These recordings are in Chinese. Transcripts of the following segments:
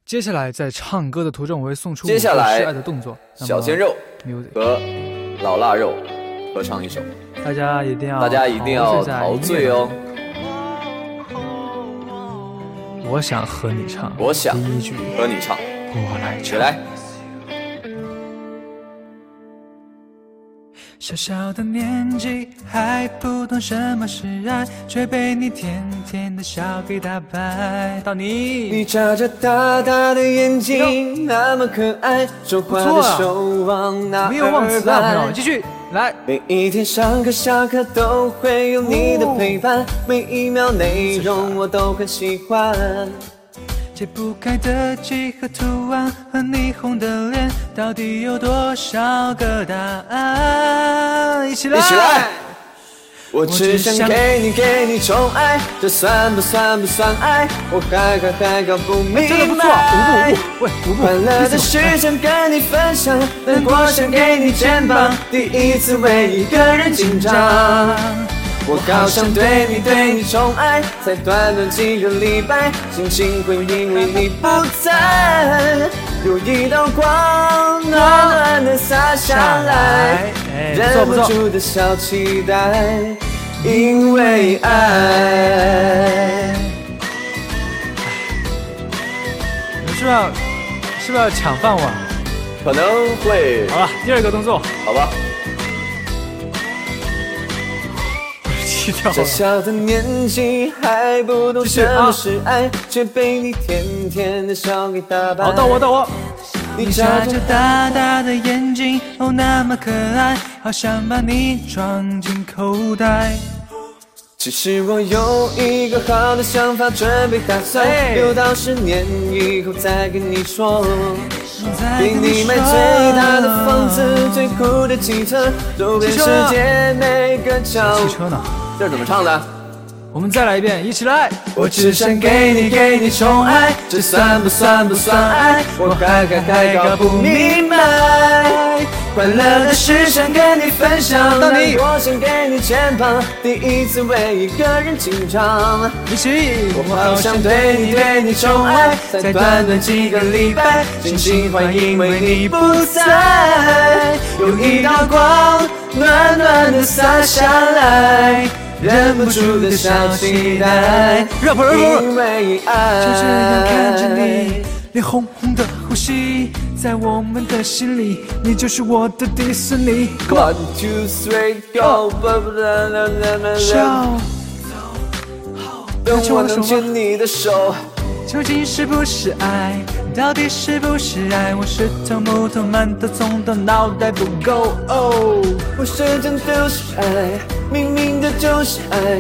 接下来在唱歌的途中，我会送出接下来示爱的动作。 小鲜肉和老腊肉合唱一首， 大家一定要陶醉哦。 我想和你唱， 我想第一句和你唱， 我来唱。 来。 小小的年纪还不懂什么是爱，却被你甜甜的笑给打败。到你眨着大大的眼睛，那么可爱，说话的手往哪儿摆？ 没有忘词啊，朋友，继续来。 每一天上课下课都会有你的陪伴，每一秒内容我都很喜欢。 解不开的几何图案和霓虹的脸，到底有多少个答案？一起来！ 我只想给你宠爱，这算不算爱？我还搞不明白。快乐的事想跟你分享，难过想给你肩膀，第一次为一个人紧张。我好想对你宠爱，才短短几个礼拜，心情会因为你不在，有一道光暖暖的洒下来，忍不住的小期待，因为爱。 你是不是要抢饭碗？ 可能会。 好了，第二个动作， 好吧。小小的年纪还不懂什么是爱，却被你甜甜的笑给打败。 好，到我。你眨着大大的眼睛，哦，那么可爱，好想把你装进口袋。 其实我有一个好的想法，准备打算留到10年以后再跟你说。给你买最大的房子，最酷的汽车，走遍世界每个角落。 汽车呢？ 这是怎么唱的？ 我们再来一遍，一起来！ 我只想给你宠爱，这算不算爱？我还搞不明白。快乐的事想跟你分享，难过想给你肩膀，第一次为一个人紧张。 一起！ 我好想对你宠爱，才短短几个礼拜，心情坏因为你不在，有一道光暖暖的洒下来，忍不住的小期待，因为爱。 就这样看着你，脸红红的呼吸，在我们的心里，你就是我的迪士尼。 1 2 3 go， 笑， 等我能牵你的手。 究竟是不是爱？到底是不是爱？我是头木头馒头，葱头脑袋不够。哦， 我说真都是爱，明明的就是爱。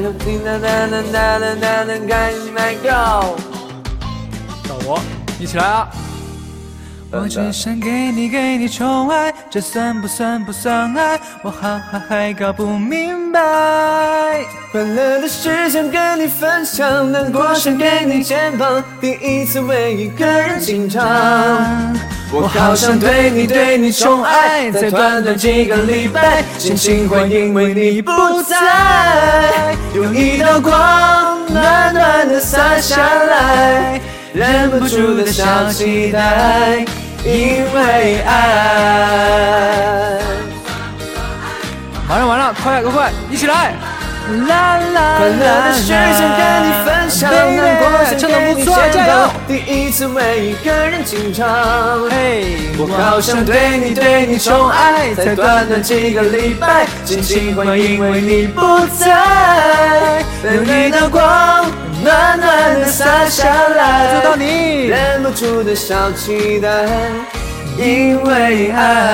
到我，一起来啊！我只想给你宠爱，这算不算爱？我还搞不明白。 快乐的事想跟你分享，难过想给你肩膀，第一次为一个人紧张。我好想对你宠爱，才短短几个礼拜，心情坏因为你不在，有一道光暖暖的洒下来，忍不住的小期待，因为爱。 马上完了，快，一起来！啦啦， 快乐的事想跟你分享，难过想给你肩膀，第一次为一个人紧张。我好想对你宠爱，才短短几个礼拜，心情坏因为你不在，有一道光暖暖的洒下来， 做到你， 忍不住的小期待，因为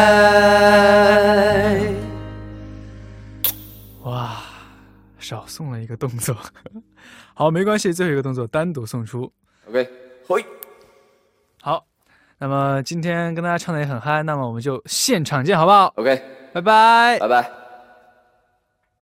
爱。 哇，少送了一个动作。好，没关系，最后一个动作单独送出。 OK， 嘿， 好，那么今天跟大家唱的也很嗨，那么我们就现场见好不好？ OK， 拜拜。 拜拜。